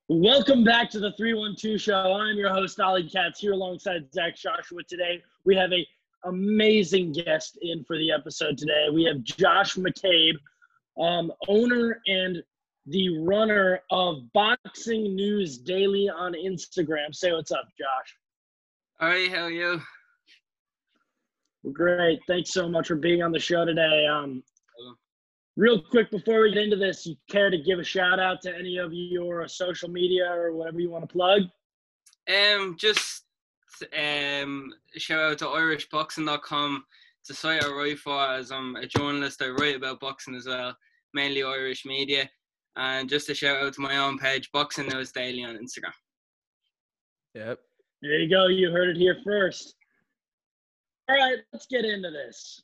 Welcome back to the 312 Show. I'm your host, Ollie Katz, here alongside Zach Joshua. Today, we have an amazing guest in for the episode today. We have Josh McCabe, owner and the runner of Boxing News Daily on Instagram. Say what's up, Josh. All right, how are you? Great. Thanks so much for being on the show today. Real quick before we get into this, you care to give a shout out to any of your social media or whatever you want to plug? Shout out to irishboxing.com. It's a site I write for as I'm a journalist. I write about boxing as well, mainly Irish media. And just a shout out to my own page, Boxing News Daily on Instagram. Yep. There you go. You heard it here first. All right, let's get into this.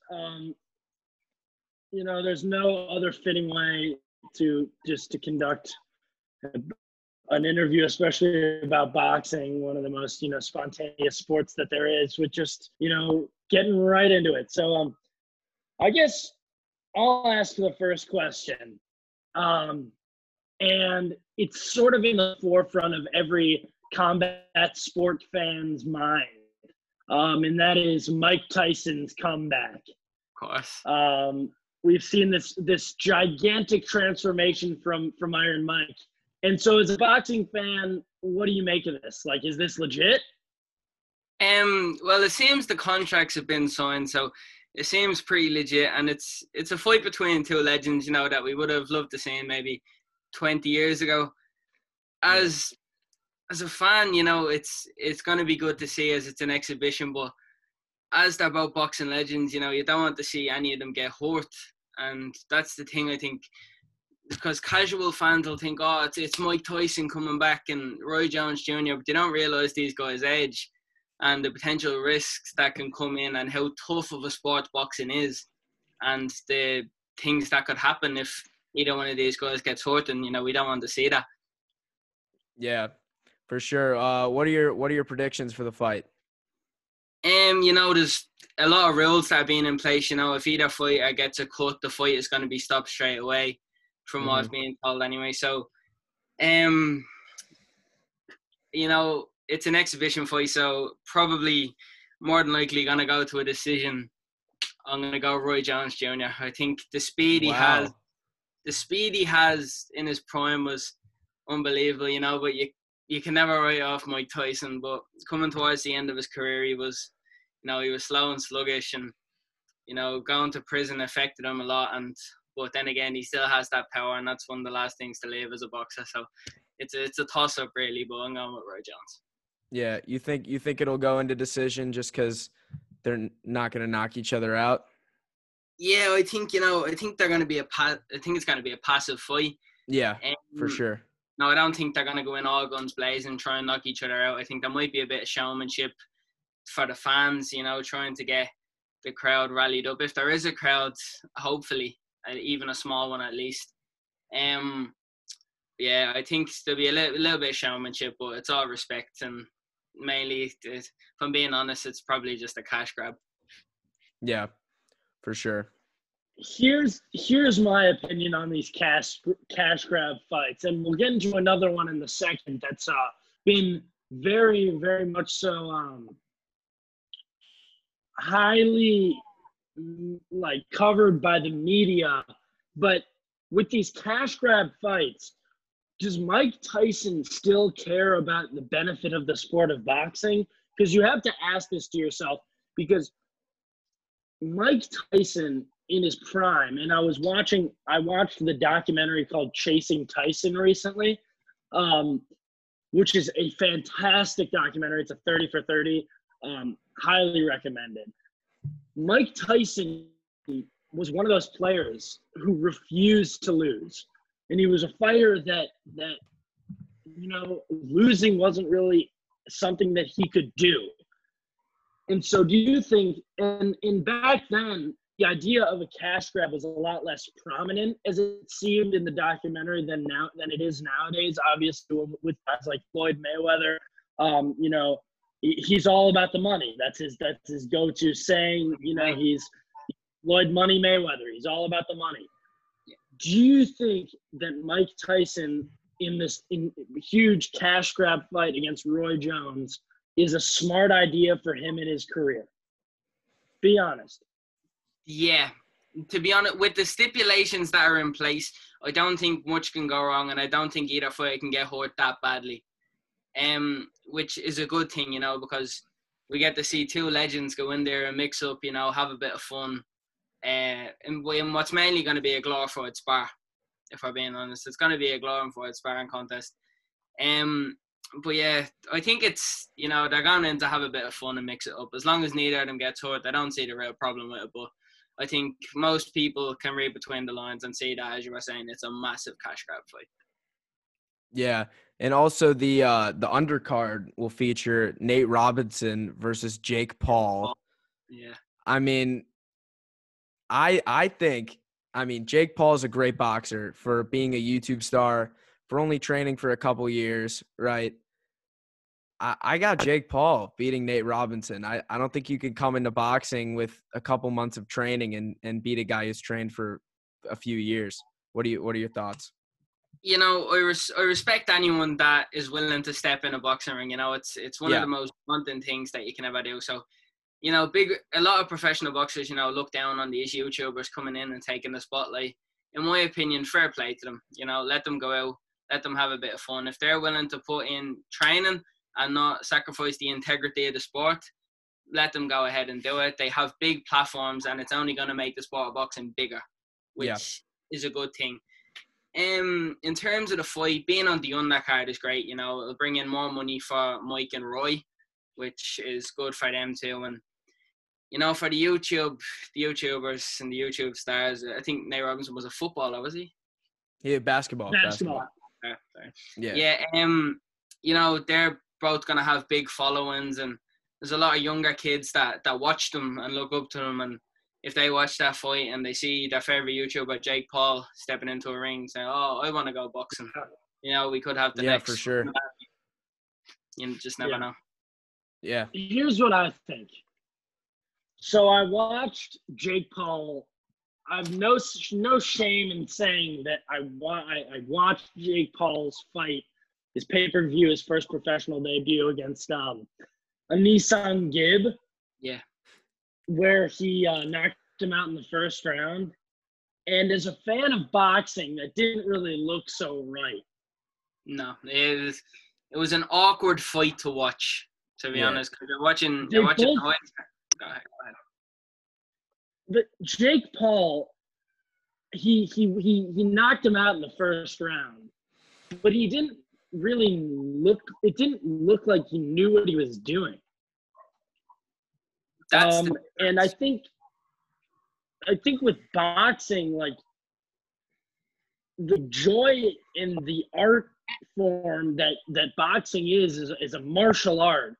There's no other fitting way to conduct an interview, especially about boxing, one of the most, spontaneous sports that there is, with just, getting right into it. So I guess I'll ask the first question. And it's sort of in the forefront of every combat sport fan's mind. And that is Mike Tyson's comeback. Of course. We've seen this gigantic transformation from Iron Mike. And so as a boxing fan, what do you make of this? Like, is this legit? Well, it seems the contracts have been signed, so it seems pretty legit. And it's a fight between two legends, that we would have loved to see maybe 20 years ago. As a fan, it's going to be good to see as it's an exhibition, but as they're both boxing legends, you don't want to see any of them get hurt. And that's the thing, I think, because casual fans will think, it's Mike Tyson coming back and Roy Jones Jr., but they don't realise these guys' age and the potential risks that can come in and how tough of a sport boxing is and the things that could happen if either one of these guys gets hurt, and, we don't want to see that. Yeah, for sure. What are your predictions for the fight? There's a lot of rules that are being in place. If either fighter gets a cut, the fight is going to be stopped straight away, from what's being told anyway. So, it's an exhibition fight, so probably more than likely going to go to a decision. I'm going to go Roy Jones Jr. I think the speed he has in his prime was unbelievable, but you can never write off Mike Tyson. But coming towards the end of his career, he was slow and sluggish, and, going to prison affected him a lot. But then again, he still has that power, and that's one of the last things to leave as a boxer. So it's a toss-up, really, but I'm going with Roy Jones. Yeah, you think it'll go into decision just because they're not going to knock each other out? Yeah, I think they're going to be I think it's going to be a passive fight. Yeah, for sure. No, I don't think they're going to go in all guns blazing and try and knock each other out. I think there might be a bit of showmanship for the fans, trying to get the crowd rallied up. If there is a crowd, hopefully, even a small one at least. Yeah, I think there'll be a little bit of showmanship, but it's all respect. And mainly, if I'm being honest, it's probably just a cash grab. Yeah, for sure. Here's my opinion on these cash grab fights, and we'll get into another one in the second that's been very, very much so highly covered by the media. But with these cash grab fights, does Mike Tyson still care about the benefit of the sport of boxing? Because you have to ask this to yourself, because Mike Tyson in his prime, and I watched the documentary called Chasing Tyson recently, which is a fantastic documentary. It's a 30 for 30, highly recommended. Mike Tyson was one of those players who refused to lose. And he was a fighter that losing wasn't really something that he could do. And so do you think, and back then, the idea of a cash grab was a lot less prominent, as it seemed in the documentary, than it is nowadays. Obviously, with guys like Floyd Mayweather, he's all about the money. That's his go-to saying. He's Floyd Money Mayweather. He's all about the money. Do you think that Mike Tyson in this huge cash grab fight against Roy Jones is a smart idea for him in his career? Be honest. Yeah. To be honest, with the stipulations that are in place, I don't think much can go wrong, and I don't think either fighter can get hurt that badly. Which is a good thing, because we get to see two legends go in there and mix up, have a bit of fun. And what's mainly going to be a glorified spar, if we're being honest. It's going to be a glorified sparring contest. But yeah, I think it's, they're going in to have a bit of fun and mix it up. As long as neither of them gets hurt, I don't see the real problem with it. But I think most people can read between the lines and see that, as you were saying, it's a massive cash grab fight. Yeah, and also the undercard will feature Nate Robinson versus Jake Paul. Yeah. I mean, I think Jake Paul is a great boxer for being a YouTube star, for only training for a couple years, right? I got Jake Paul beating Nate Robinson. I don't think you could come into boxing with a couple months of training and beat a guy who's trained for a few years. What are your thoughts? I respect anyone that is willing to step in a boxing ring. It's one of the most daunting things that you can ever do. So, a lot of professional boxers, look down on these YouTubers coming in and taking the spotlight. In my opinion, fair play to them. Let them go out, let them have a bit of fun. If they're willing to put in training and not sacrifice the integrity of the sport, let them go ahead and do it. They have big platforms, and it's only going to make the sport of boxing bigger, which is a good thing. In terms of the fight, being on the undercard is great. It'll bring in more money for Mike and Roy, which is good for them too. And for the YouTubers and the YouTube stars, I think Nate Robinson was a footballer, was he? Yeah, basketball. Yeah. They're both gonna have big followings, and there's a lot of younger kids that watch them and look up to them. And if they watch that fight and they see their favorite YouTuber Jake Paul stepping into a ring, saying, "Oh, I want to go boxing," we could have the next. For sure. You just never know. Yeah. Here's what I think. So I watched Jake Paul. I've no shame in saying that I watched Jake Paul's fight, his pay-per-view, his first professional debut against a Nissan Gibb. Yeah. Where he knocked him out in the first round. And as a fan of boxing, that didn't really look so right. No, it was an awkward fight to watch, to be honest. Because you're watching Go ahead. But Jake Paul, he knocked him out in the first round, but he didn't really look. It didn't look like he knew what he was doing. And I think with boxing, like, the joy in the art form that boxing is a martial art,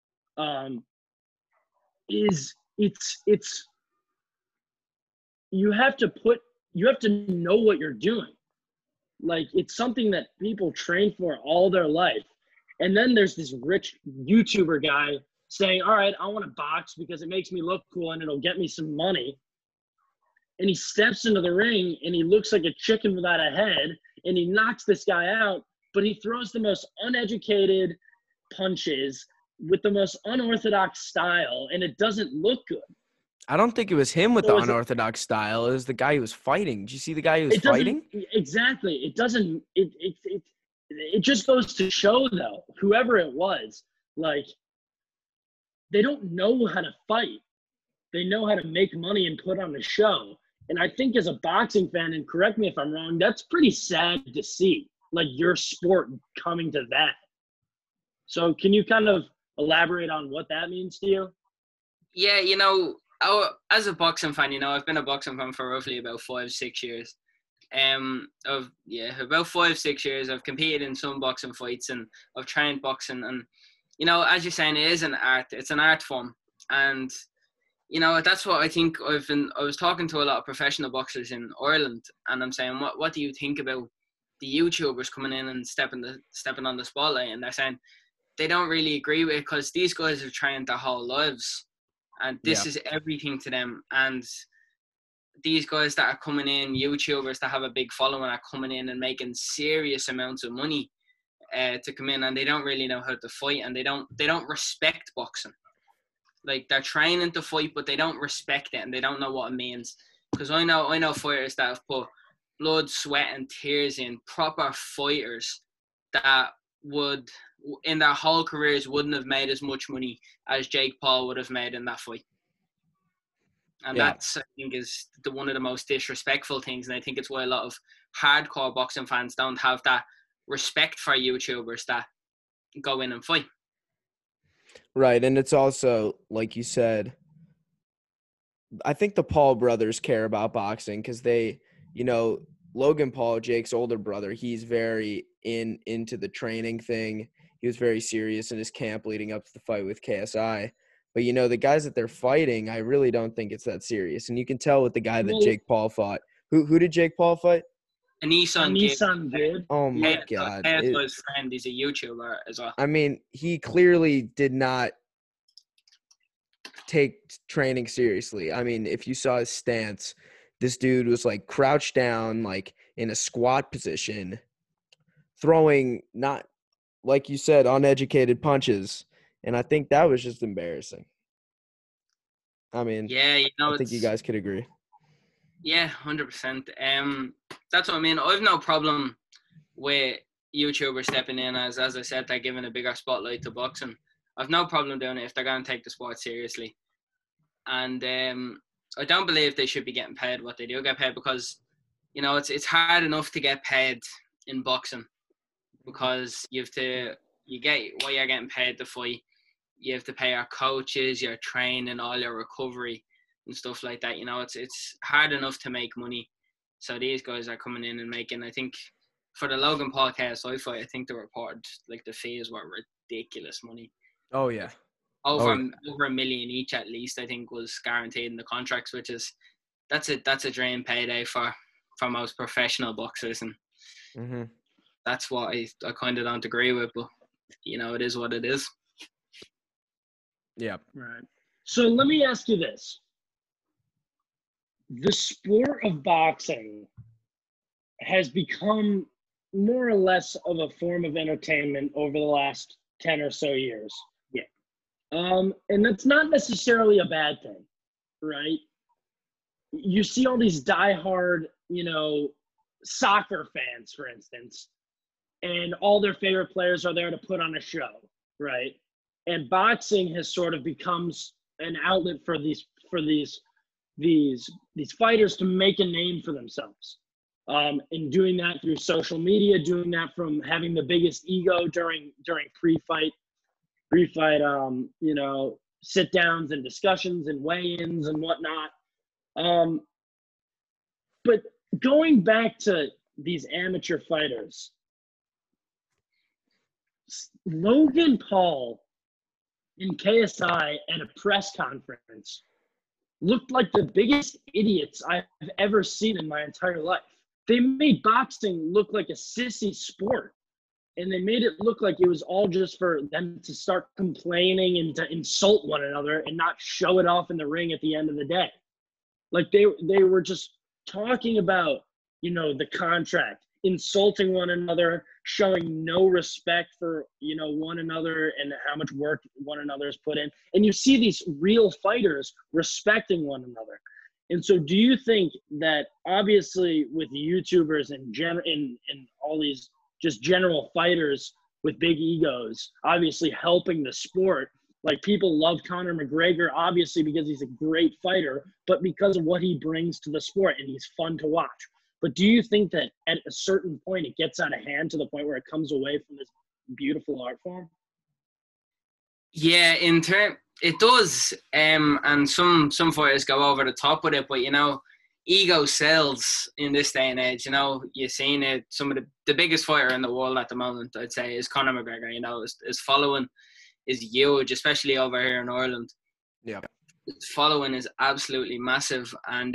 it's you have to know what you're doing. Like, it's something that people train for all their life. And then there's this rich YouTuber guy saying, all right, I want to box because it makes me look cool and it'll get me some money. And he steps into the ring and he looks like a chicken without a head, and he knocks this guy out, but he throws the most uneducated punches with the most unorthodox style, and it doesn't look good. I don't think it was him with the unorthodox style. It was the guy who was fighting. Did you see the guy who was fighting? Exactly. It doesn't – it just goes to show, though, whoever it was, like, they don't know how to fight. They know how to make money and put on a show. And I think as a boxing fan, and correct me if I'm wrong, that's pretty sad to see, like, your sport coming to that. So can you kind of elaborate on what that means to you? Yeah, as a boxing fan, I've been a boxing fan for roughly about 5-6 years. About 5-6 years. I've competed in some boxing fights, and I've trained boxing. And, as you're saying, it is an art. It's an art form. And, that's what I think. I was talking to a lot of professional boxers in Ireland, and I'm saying, what do you think about the YouTubers coming in and stepping on the spotlight? And they're saying they don't really agree with it because these guys have trained their whole lives. And this is everything to them. And these guys that are coming in, YouTubers that have a big following, are coming in and making serious amounts of money to come in, and they don't really know how to fight, and they don't respect boxing. Like, they're training to fight, but they don't respect it, and they don't know what it means. Because I know fighters that have put blood, sweat, and tears in, proper fighters that would, in their whole careers, wouldn't have made as much money as Jake Paul would have made in that fight. And that's, I think, is one of the most disrespectful things. And I think it's why a lot of hardcore boxing fans don't have that respect for YouTubers that go in and fight. Right. And it's also, like you said, I think the Paul brothers care about boxing because they, Logan Paul, Jake's older brother, he's very into the training thing. He was very serious in his camp leading up to the fight with KSI. But, the guys that they're fighting, I really don't think it's that serious. And you can tell with the guy that Jake Paul fought. Who did Jake Paul fight? Nissan did. Oh, my God. His friend, he's a YouTuber as well. I mean, he clearly did not take training seriously. I mean, if you saw his stance, this dude was, like, crouched down, like, in a squat position, throwing not, like you said, uneducated punches. And I think that was just embarrassing. I mean, yeah, I think you guys could agree. Yeah, 100%. That's what I mean. I've no problem with YouTubers stepping in as I said, they're giving a bigger spotlight to boxing. I've no problem doing it if they're going to take the sport seriously. And I don't believe they should be getting paid what they do get paid because, it's hard enough to get paid in boxing because you get what you're getting paid to fight. You have to pay your coaches, your training, all your recovery and stuff like that. It's hard enough to make money. So these guys are coming in and making, I think, for the Logan Paul KSI fight, I think the report, like the fees were ridiculous money. Oh, yeah. Over $1 million each at least, I think, was guaranteed in the contracts, which is, that's a dream payday for most professional boxers. And that's what I kind of don't agree with, but, it is what it is. Yeah. Right. So let me ask you this. The sport of boxing has become more or less of a form of entertainment over the last 10 or so years. Yeah. And that's not necessarily a bad thing, right? You see all these diehard, soccer fans, for instance, and all their favorite players are there to put on a show, right? And boxing has sort of becomes an outlet for these fighters to make a name for themselves. And doing that through social media, doing that from having the biggest ego during pre-fight, sit downs and discussions and weigh-ins and whatnot. But going back to these amateur fighters, Logan Paul in KSI at a press conference looked like the biggest idiots I've ever seen in my entire life. They made boxing look like a sissy sport, and they made it look like it was all just for them to start complaining and to insult one another and not show it off in the ring at the end of the day. Like they were just talking about, the contract, insulting one another, showing no respect for, one another and how much work one another has put in. And you see these real fighters respecting one another. And so do you think that obviously with YouTubers and all these just general fighters with big egos, obviously helping the sport, like people love Conor McGregor, obviously because he's a great fighter, but because of what he brings to the sport and he's fun to watch. But do you think that at a certain point it gets out of hand to the point where it comes away from this beautiful art form? Yeah, it does. And some fighters go over the top with it, but ego sells in this day and age. You're seeing it. Some of the biggest fighter in the world at the moment, I'd say, is Conor McGregor. His following is huge, especially over here in Ireland. Yeah, his following is absolutely massive, and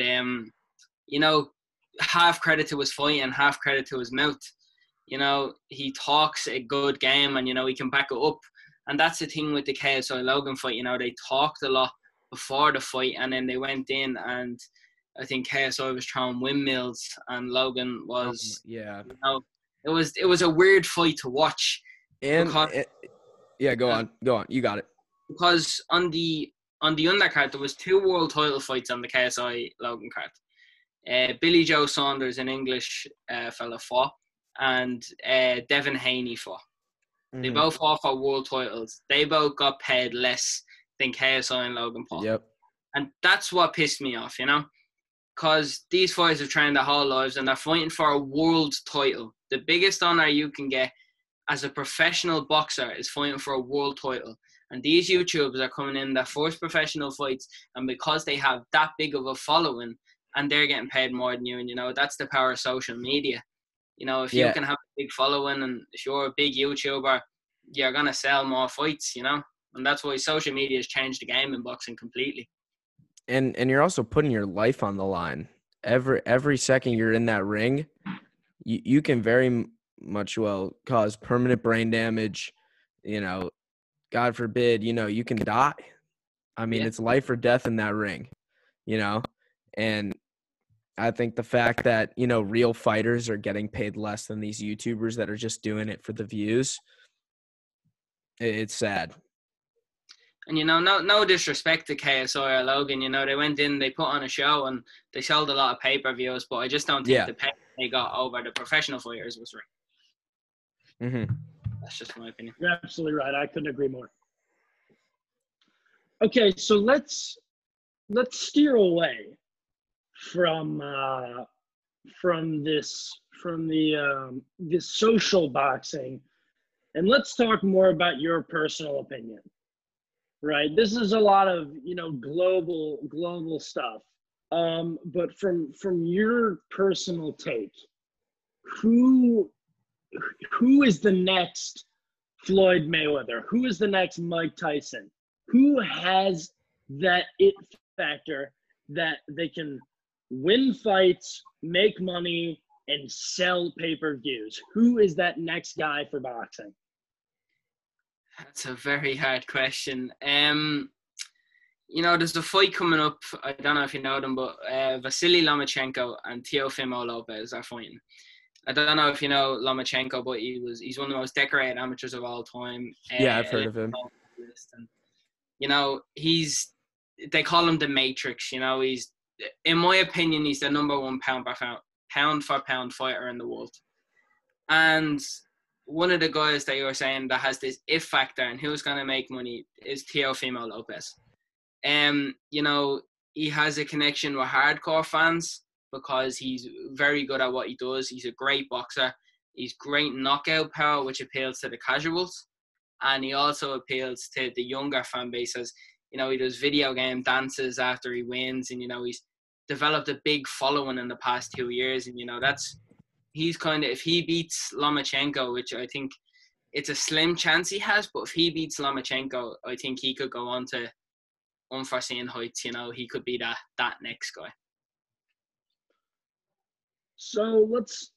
half credit to his fight and half credit to his mouth. He talks a good game, and he can back it up. And that's the thing with the KSI Logan fight. They talked a lot before the fight, and then they went in and I think KSI was throwing windmills and Logan was, Yeah. you know, it was a weird fight to watch. And because, go on. You got it. Because on the undercard there was 2 world title fights on the KSI Logan card. Billy Joe Saunders, an English fella, fought, and Devin Haney fought. They both fought for world titles. They both got paid less than KSI and Logan Paul. Yep. And that's what pissed me off, you know, because these fighters have trained their whole lives and they're fighting for a world title. The biggest honor you can get as a professional boxer is fighting for a world title. And these YouTubers are coming in their first professional fights, and because they have that big of a following and they're getting paid more than you, and, you know, that's the power of social media. You know, if you can have a big following and if you're a big YouTuber, you're going to sell more fights, you know. And that's why social media has changed the game in boxing completely. And you're also putting your life on the line. Every second you're in that ring, you can very much cause permanent brain damage. You know, God forbid, you know, you can die. I mean, it's life or death in that ring, you know. And I think the fact that, you know, real fighters are getting paid less than these YouTubers that are just doing it for the views, it's sad. And, you know, no disrespect to KSI or Logan, you know, they went in, they put on a show and they sold a lot of pay-per-views, but I just don't think the pay they got over the professional fighters was right. Mm-hmm. That's just my opinion. You're absolutely right. I couldn't agree more. Okay, so let's steer away from this social boxing, and let's talk more about your personal opinion. Right, this is a lot of, you know, global stuff. But from your personal take, who is the next Floyd Mayweather? Who is the next Mike Tyson? Who has that it factor that they can win fights, make money, and sell pay-per-views? Who is that next guy for boxing? That's a very hard question. You know, there's a fight coming up. I don't know if you know them, but Vasily Lomachenko and Teofimo Lopez are fighting. I don't know if you know Lomachenko, but he's one of the most decorated amateurs of all time. Yeah, I've heard of him. And, you know, they call him the Matrix. You know, in my opinion, he's the number 1 pound for pound fighter in the world. And one of the guys that you were saying that has this if factor and who's going to make money is Teofimo Lopez. You know, he has a connection with hardcore fans because he's very good at what he does. He's a great boxer. He's great knockout power, which appeals to the casuals. And he also appeals to the younger fan bases. You know, he does video game dances after he wins. And, you know, he's developed a big following in the past 2 years. And, you know, he's kind of, if he beats Lomachenko, which I think it's a slim chance he has, but if he beats Lomachenko, I think he could go on to unforeseen heights. You know, he could be that next guy. So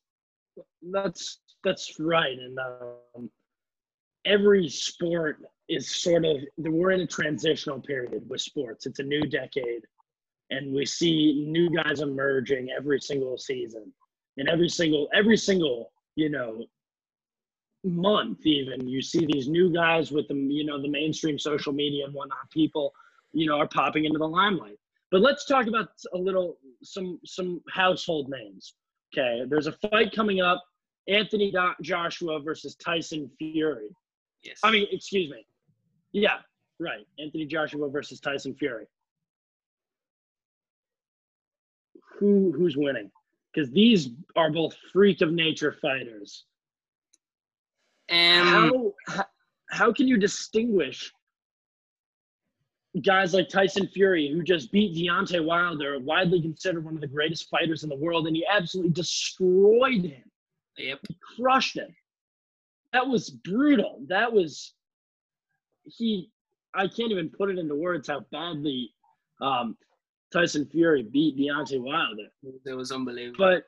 that's right. And every sport is sort of, we're in a transitional period with sports. It's a new decade, and we see new guys emerging every single season. And every single, you know, month even, you see these new guys with the, you know, the mainstream social media and whatnot. People, you know, are popping into the limelight. But let's talk about some household names. Okay, there's a fight coming up: Anthony Joshua versus Tyson Fury. Yes. I mean, excuse me. Yeah, right. Anthony Joshua versus Tyson Fury. Who's winning? Because these are both freak of nature fighters. How can you distinguish guys like Tyson Fury, who just beat Deontay Wilder, widely considered one of the greatest fighters in the world, and he absolutely destroyed him? Yep. He crushed him. That was brutal. I can't even put it into words how badly Tyson Fury beat Deontay Wilder. It was unbelievable. But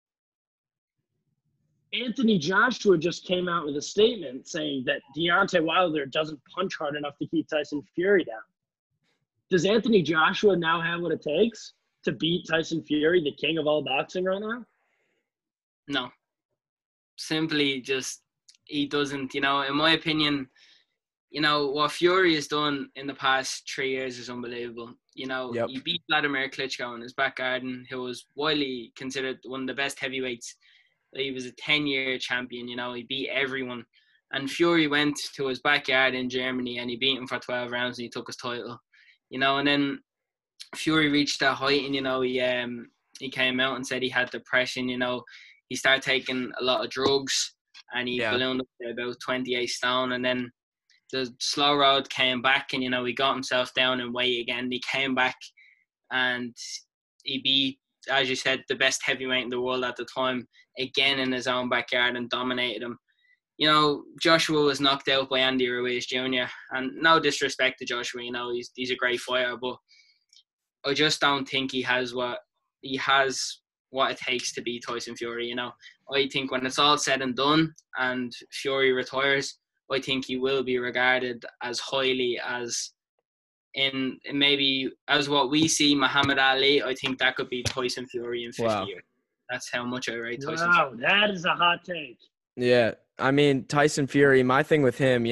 Anthony Joshua just came out with a statement saying that Deontay Wilder doesn't punch hard enough to keep Tyson Fury down. Does Anthony Joshua now have what it takes? to beat Tyson Fury, the king of all boxing right now? No. Simply just, he doesn't, in my opinion, what Fury has done in the past 3 years is unbelievable. Yep. He beat Vladimir Klitschko in his back garden, who was widely considered one of the best heavyweights. He was a 10-year champion, he beat everyone. And Fury went to his backyard in Germany and he beat him for 12 rounds and he took his title. And then Fury reached that height and, he came out and said he had depression, He started taking a lot of drugs and he ballooned up to about 28 stone. And then the slow road came back and, he got himself down in weight again. He came back and he beat, as you said, the best heavyweight in the world at the time, again in his own backyard, and dominated him. Joshua was knocked out by Andy Ruiz Jr. And no disrespect to Joshua, he's a great fighter, but I just don't think he has what it takes to beat Tyson Fury. I think when it's all said and done and Fury retires, I think he will be regarded as highly as in maybe as what we see Muhammad Ali. I think that could be Tyson Fury in 50 years. That's how much I rate Tyson Fury. Wow, that is a hot take. Yeah. I mean, Tyson Fury, my thing with him,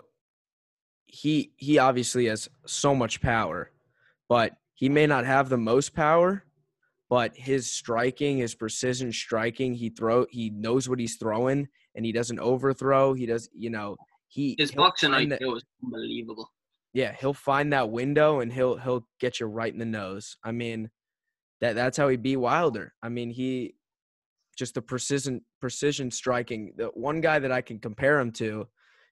he obviously has so much power, but he may not have the most power, but his striking, his precision striking, he knows what he's throwing and he doesn't overthrow. He does, his boxing IQ is unbelievable. Yeah, he'll find that window and he'll get you right in the nose. I mean, that's how he beat Wilder. I mean, he just the precision striking. The one guy that I can compare him to,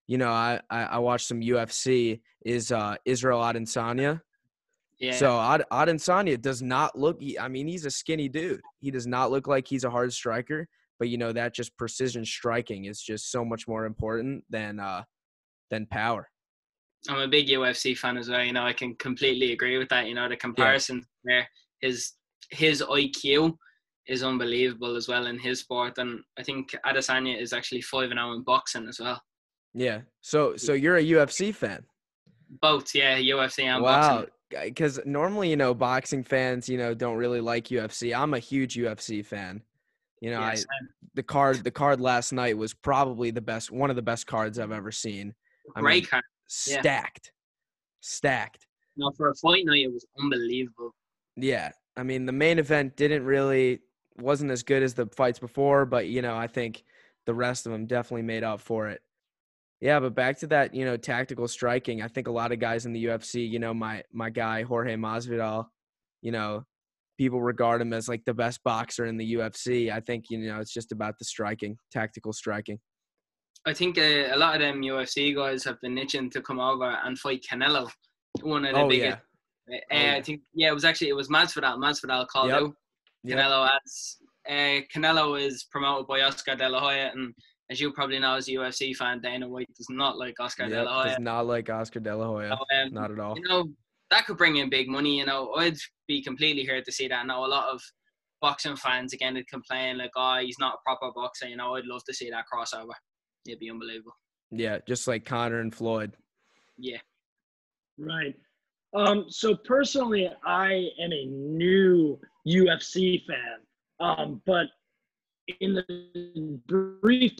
I watched some UFC is Israel Adesanya. Yeah. So Adesanya does not look. He's a skinny dude. He does not look like he's a hard striker. But that just precision striking is just so much more important than power. I'm a big UFC fan as well. I can completely agree with that. The comparison there, his IQ is unbelievable as well in his sport, and I think Adesanya is actually 5-0 in boxing as well. Yeah. So you're a UFC fan? Both, yeah, UFC and boxing. Wow. Because normally, boxing fans, don't really like UFC. I'm a huge UFC fan. The card last night was probably one of the best cards I've ever seen. Great card. Stacked. No, for a fight night, it was unbelievable. Yeah. The main event wasn't as good as the fights before, but, I think the rest of them definitely made up for it. Yeah, but back to that, tactical striking. I think a lot of guys in the UFC, my guy, Jorge Masvidal, people regard him as like the best boxer in the UFC. I think, it's just about the striking, tactical striking. I think a lot of them UFC guys have been itching to come over and fight Canelo. One of the biggest. Yeah. I think, it was Masvidal. Masvidal called out Canelo as Canelo is promoted by Oscar De La Hoya, and as you probably know as a UFC fan, Dana White does not like Oscar De La Hoya. Does not like Oscar De La Hoya. So, not at all. That could bring in big money. I'd be completely here to see that. I know a lot of boxing fans, again, would complain like, he's not a proper boxer. I'd love to see that crossover. It'd be unbelievable. Yeah, just like Conor and Floyd. Yeah. Right. So personally, I am a new UFC fan. But in the brief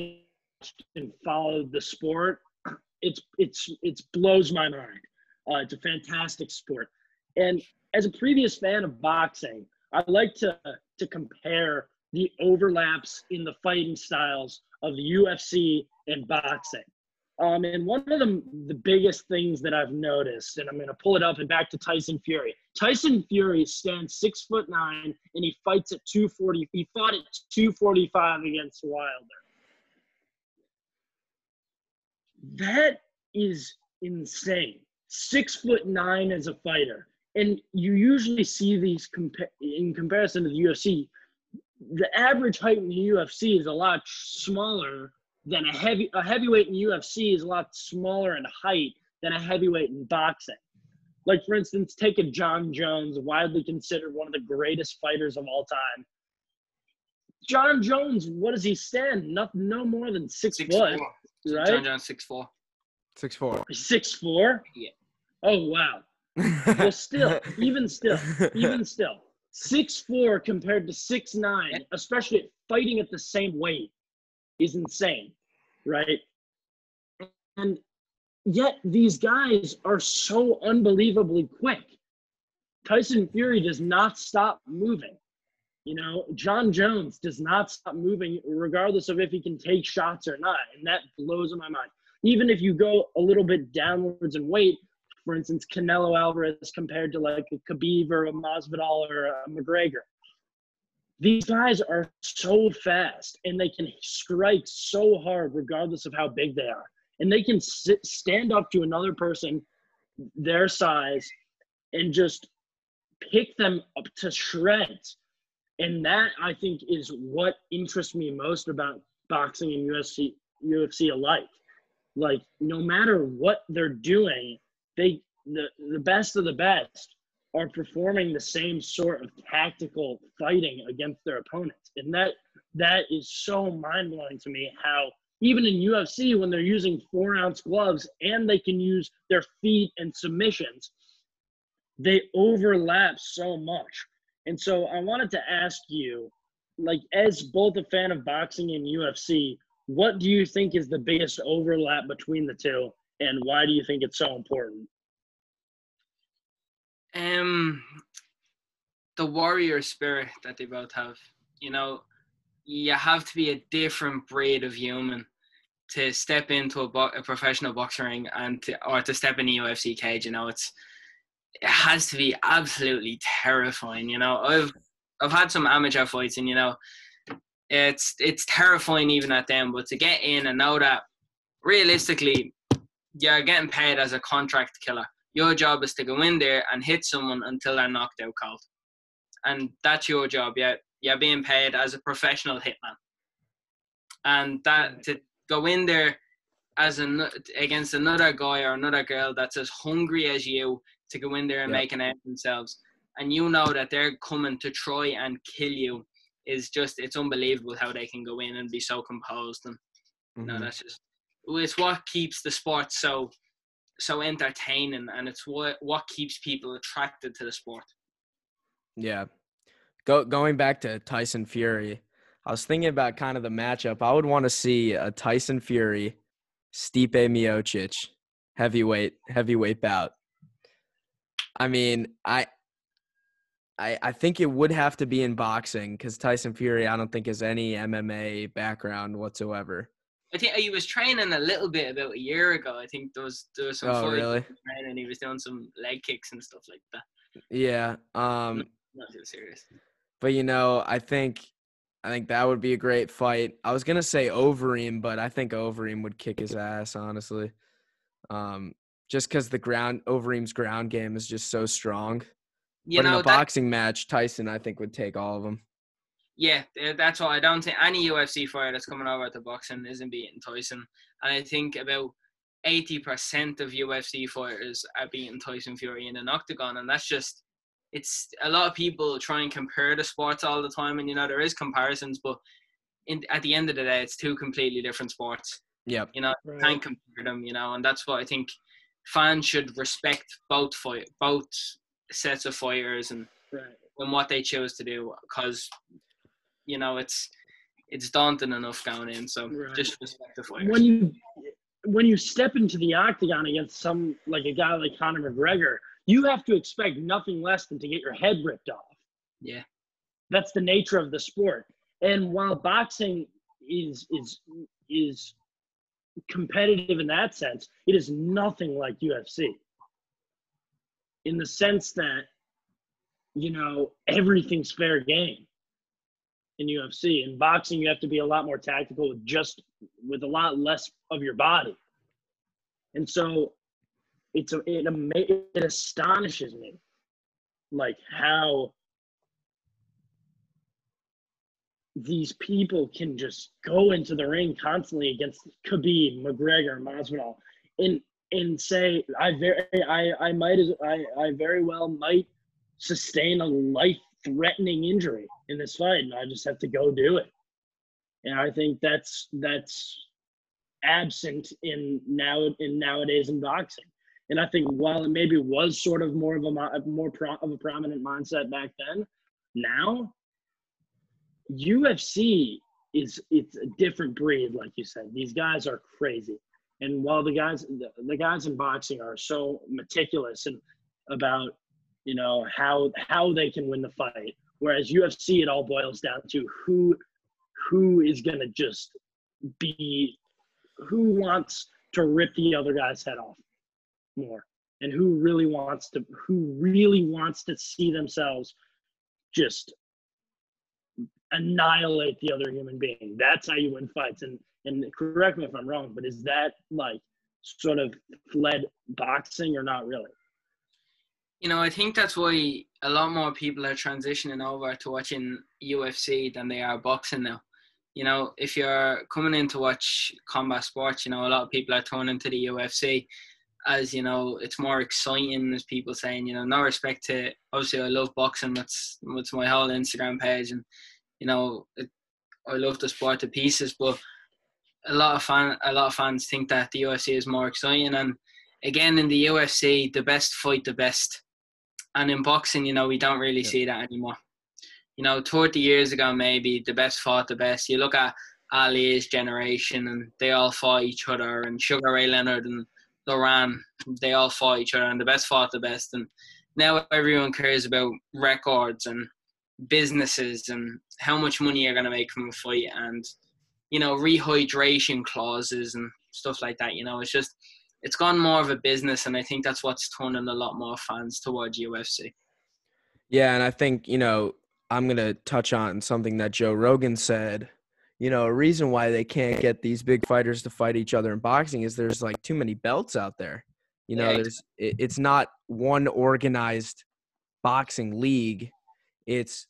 and followed the sport, it's blows my mind. It's a fantastic sport. And as a previous fan of boxing, I like to compare the overlaps in the fighting styles of the UFC and boxing. And one of the biggest things that I've noticed, and I'm going to pull it up and back to Tyson Fury. Tyson Fury stands 6'9", and he fights at 240. He fought at 245 against Wilder. That is insane. 6'9" as a fighter. And you usually see these in comparison to the UFC. The average height in the UFC is a lot smaller than a heavyweight in UFC is a lot smaller in height than a heavyweight in boxing. Like, for instance, take a John Jones, widely considered one of the greatest fighters of all time. John Jones, what does he stand? No more than 6 foot, right? John Jones 6'4". 6'4". 6'4"? Yeah. Oh, wow. Well, even still. 6'4" compared to 6'9", especially fighting at the same weight, is insane, right? And yet these guys are so unbelievably quick. Tyson Fury does not stop moving. You know, John Jones does not stop moving regardless of if he can take shots or not. And that blows my mind. Even if you go a little bit downwards in weight, for instance, Canelo Alvarez compared to like a Khabib or a Masvidal or a McGregor. These guys are so fast and they can strike so hard regardless of how big they are. And they can stand up to another person their size and just pick them up to shreds. And that, I think, is what interests me most about boxing and UFC alike. Like, no matter what they're doing, the best of the best are performing the same sort of tactical fighting against their opponents. And that is so mind-blowing to me, how even in UFC, when they're using 4-ounce gloves and they can use their feet and submissions, they overlap so much. And so I wanted to ask you, like, as both a fan of boxing and UFC, what do you think is the biggest overlap between the two, and why do you think it's so important? The warrior spirit that they both have. You know, you have to be a different breed of human to step into a professional boxing ring or to step in the UFC cage. You know, it has to be absolutely terrifying. You know, I've had some amateur fights, and you know, it's terrifying even at them. But to get in and know that realistically, you're getting paid as a contract killer. Your job is to go in there and hit someone until they're knocked out cold, and that's your job. You're being paid as a professional hitman, and that to go in there against another guy or another girl that's as hungry as you to go in there and make an end of themselves, and you know that they're coming to try and kill you, is just, it's unbelievable how they can go in and be so composed. And no, that's just, it's what keeps the sport so entertaining, and it's what keeps people attracted to the sport. Yeah. Going back to Tyson Fury, I was thinking about kind of the matchup. I would want to see a Tyson Fury, Stipe Miocic heavyweight bout. I mean, I think it would have to be in boxing because Tyson Fury, I don't think, has any MMA background whatsoever. I think he was training a little bit about a year ago. I think there was some fights really? training. He was doing some leg kicks and stuff like that. Yeah. Not too serious. But you know, I think that would be a great fight. I was gonna say Overeem, but I think Overeem would kick his ass, honestly. Just because Overeem's ground game is just so strong. But in a boxing match, Tyson, I think, would take all of them. Yeah, that's why I don't think any UFC fighter that's coming over to boxing isn't beating Tyson. And I think about 80% of UFC fighters are beating Tyson Fury in an octagon. And that's just, it's a lot of people try and compare the sports all the time. And, you know, there is comparisons, but at the end of the day, it's two completely different sports. Yeah. You know, you can't compare them, you know, and that's what I think fans should respect both sets of fighters and what they choose to do, because, you know, it's daunting enough going in. So just respect the fighters. When you step into the octagon against a guy like Conor McGregor, you have to expect nothing less than to get your head ripped off. Yeah. That's the nature of the sport. And while boxing is competitive in that sense, it is nothing like UFC. In the sense that, you know, everything's fair game in UFC. In boxing, you have to be a lot more tactical with a lot less of your body. And so it astonishes me, like, how these people can just go into the ring constantly against Khabib, McGregor, Masvidal, and say, I very well might sustain a life-threatening injury in this fight, and I just have to go do it. And I think that's absent nowadays in boxing. And I think while it maybe was sort of more of a prominent mindset back then, Now, UFC it's a different breed, like you said. These guys are crazy. And while the guys in boxing are so meticulous and about, how they can win the fight, whereas UFC, it all boils down to who is going to just who wants to rip the other guy's head off more, and who really wants to see themselves just annihilate the other human being. That's how you win fights. And correct me if I'm wrong, but is that like sort of fled boxing or not really? I think that's why a lot more people are transitioning over to watching UFC than they are boxing now. If you're coming in to watch combat sports, a lot of people are turning to the UFC as, it's more exciting, as people saying, no respect to, obviously I love boxing. That's my whole Instagram page. And, I love the sport to pieces, but a lot of fans think that the UFC is more exciting. And again, in the UFC, the best fight the best. And in boxing, we don't really see that anymore. 30 years ago, maybe the best fought the best. You look at Ali's generation and they all fought each other, and Sugar Ray Leonard and Loran, they all fought each other, and the best fought the best. And now everyone cares about records and businesses and how much money you're going to make from a fight, and, rehydration clauses and stuff like that. It's gone more of a business, and I think that's what's turning a lot more fans towards UFC. Yeah, and I think, I'm going to touch on something that Joe Rogan said. A reason why they can't get these big fighters to fight each other in boxing is there's like too many belts out there. It's not one organized boxing league. It's,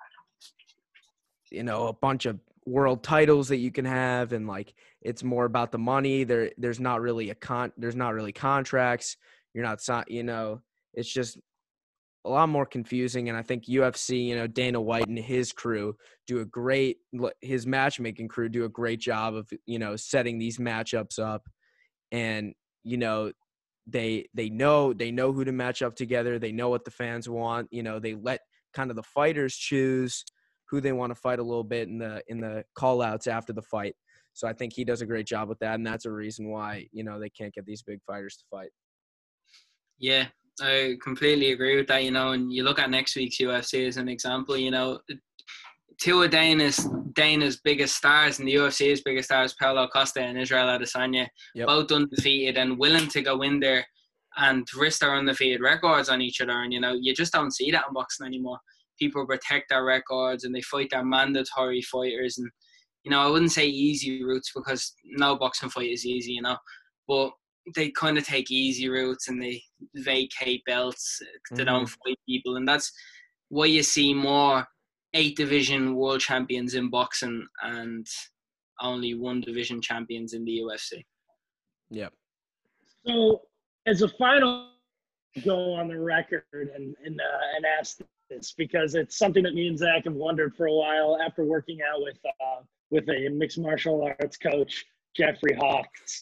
a bunch of world titles that you can have, and like it's more about the money. There's not really contracts. You're not, it's just a lot more confusing. And I think UFC, Dana White and his crew his matchmaking crew do a great job of, setting these matchups up. And, they know who to match up together. They know what the fans want. They let kind of the fighters choose who they want to fight a little bit in the call outs after the fight. So I think he does a great job with that. And that's a reason why, they can't get these big fighters to fight. Yeah, I completely agree with that, and you look at next week's UFC as an example, two of Dana's biggest stars and the UFC's biggest stars, Paulo Costa and Israel Adesanya, both undefeated and willing to go in there and risk their undefeated records on each other. And, you just don't see that in boxing anymore. People protect their records and they fight their mandatory fighters. And, I wouldn't say easy routes, because no boxing fight is easy, but they kind of take easy routes and they vacate belts. They don't fight people. And that's why you see more 8 division world champions in boxing and only 1 division champions in the UFC. Yep. So as a final, go on the record and ask this, because it's something that me and Zach have wondered for a while after working out with a mixed martial arts coach, Jeffrey Hawks.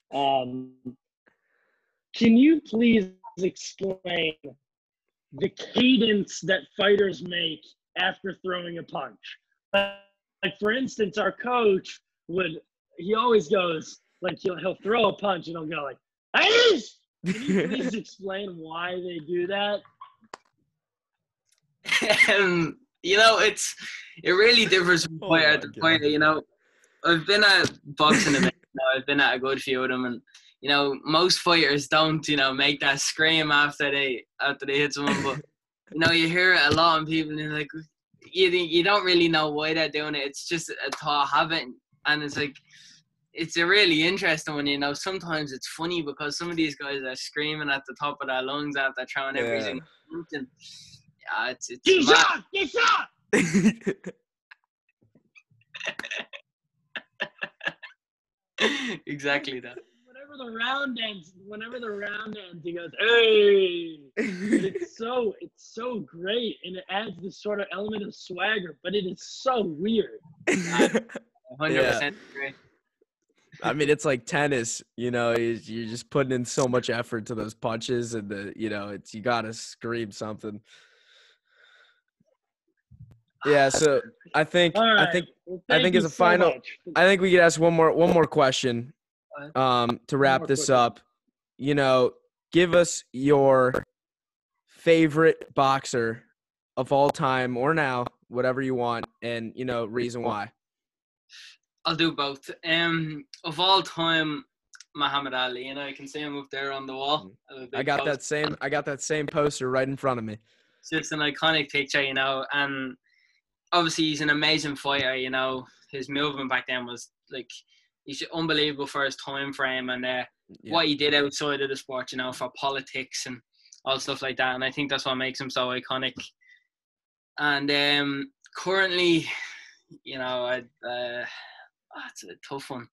Can you please explain the cadence that fighters make after throwing a punch? Like, for instance, our coach he always goes, like, he'll throw a punch and he'll go like, "Hey!" Can you please explain why they do that? It really differs from fighter to fighter. I've been at boxing events now. I've been at a good few of them, and most fighters don't make that scream after they hit someone, but you hear it a lot of people, and like you don't really know why they're doing it. It's just a thought habit, and it's like it's a really interesting one. Sometimes it's funny because some of these guys are screaming at the top of their lungs after throwing every single punch, and it's Get shot! Exactly that. Whenever the round ends, he goes, "Hey!" It's so great, and it adds this sort of element of swagger, but it is so weird. 100% agree. I mean, it's like tennis, you're just putting in so much effort to those punches, and you gotta scream something. Yeah, so I think All right. I think Well, I thank think you as a so final much. I think we could ask one more question to wrap more this quick one. up. You know, give us your favorite boxer of all time or now, whatever you want, and reason why. I'll do both. Of all time, Muhammad Ali, and I can see him up there on the wall. I got that same poster right in front of me. It's just an iconic picture, and obviously he's an amazing fighter. His movement back then was like he's unbelievable for his time frame and what he did outside of the sport. For politics and all stuff like that. And I think that's what makes him so iconic. And currently, it's a tough one.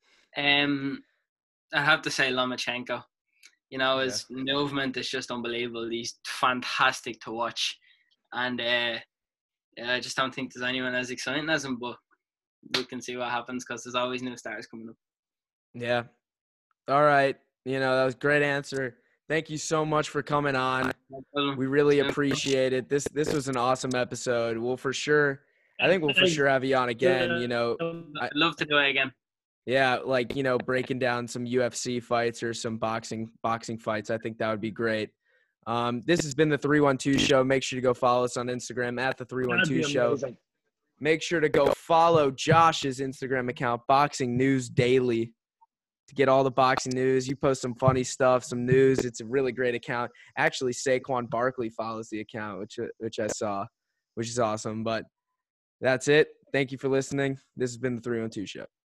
I have to say Lomachenko. His movement is just unbelievable. He's fantastic to watch. And I just don't think there's anyone as exciting as him, but we can see what happens because there's always new stars coming up. Yeah. All right. That was a great answer. Thank you so much for coming on. We really appreciate it. This was an awesome episode. We'll for sure have you on again. I'd love to do it again. Yeah, breaking down some UFC fights or some boxing fights. I think that would be great. This has been the 312 Show. Make sure to go follow us on Instagram at the 312 Show. Amazing. Make sure to go follow Josh's Instagram account, Boxing News Daily, to get all the boxing news. You post some funny stuff, some news. It's a really great account. Actually, Saquon Barkley follows the account, which I saw, which is awesome. But that's it. Thank you for listening. This has been the 312 Show.